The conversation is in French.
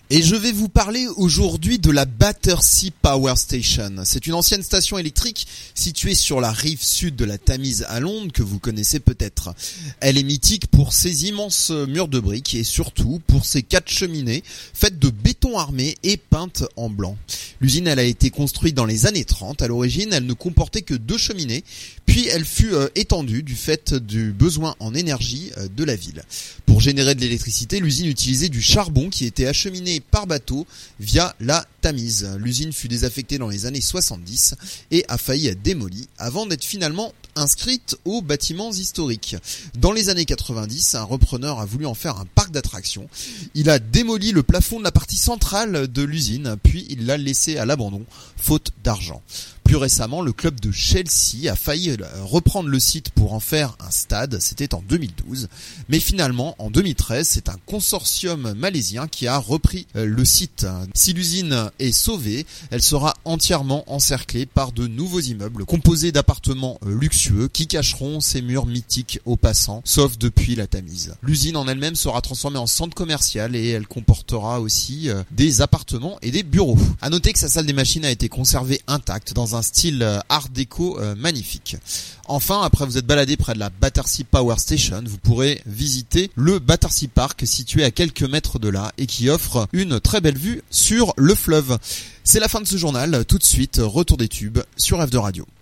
Et je vais vous parler aujourd'hui de la Battersea Power Station. C'est une ancienne station électrique située sur la rive sud de la Tamise à Londres que vous connaissez peut-être. Elle est mythique pour ses immenses murs de briques et surtout pour ses 4 cheminées faites de béton armé et peintes en blanc. L'usine elle a été construite dans les années 30. À l'origine, elle ne comportait que 2 cheminées, puis elle fut étendue du fait du besoin en énergie de la ville. Pour générer de l'électricité, l'usine utilisait du charbon qui était acheminé par bateau via la Tamise. L'usine fut désaffectée dans les années 70 et a failli être démolie avant d'être finalement inscrite aux bâtiments historiques. Dans les années 90, un repreneur a voulu en faire un parc d'attractions. Il a démoli le plafond de la partie centrale de l'usine, puis il l'a laissé à l'abandon, faute d'argent. Plus récemment, le club de Chelsea a failli reprendre le site pour en faire un stade, c'était en 2012. Mais finalement, en 2013, c'est un consortium malaisien qui a repris le site. Si l'usine est sauvée, elle sera entièrement encerclée par de nouveaux immeubles composés d'appartements luxueux qui cacheront ces murs mythiques aux passants, sauf depuis la Tamise. L'usine en elle-même sera transformée en centre commercial et elle comportera aussi des appartements et des bureaux. À noter que sa salle des machines a été conservée intacte dans un style art déco magnifique. Enfin, après vous êtes baladé près de la Battersea Power Station, vous pourrez visiter le Battersea Park situé à quelques mètres de là et qui offre une très belle vue sur le fleuve. C'est la fin de ce journal. Tout de suite, retour des tubes sur F2 Radio.